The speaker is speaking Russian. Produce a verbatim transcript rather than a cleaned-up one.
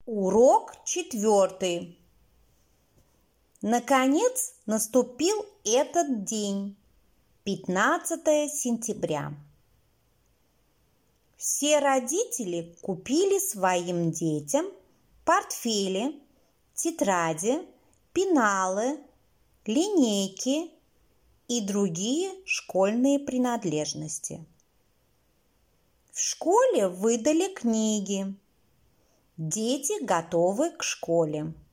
Урок четвертый. Наконец наступил этот день, пятнадцатое сентября. Все родители купили своим детям портфели, тетради, пеналы, линейки и другие школьные принадлежности. В школе выдали книги. Дети готовы к школе.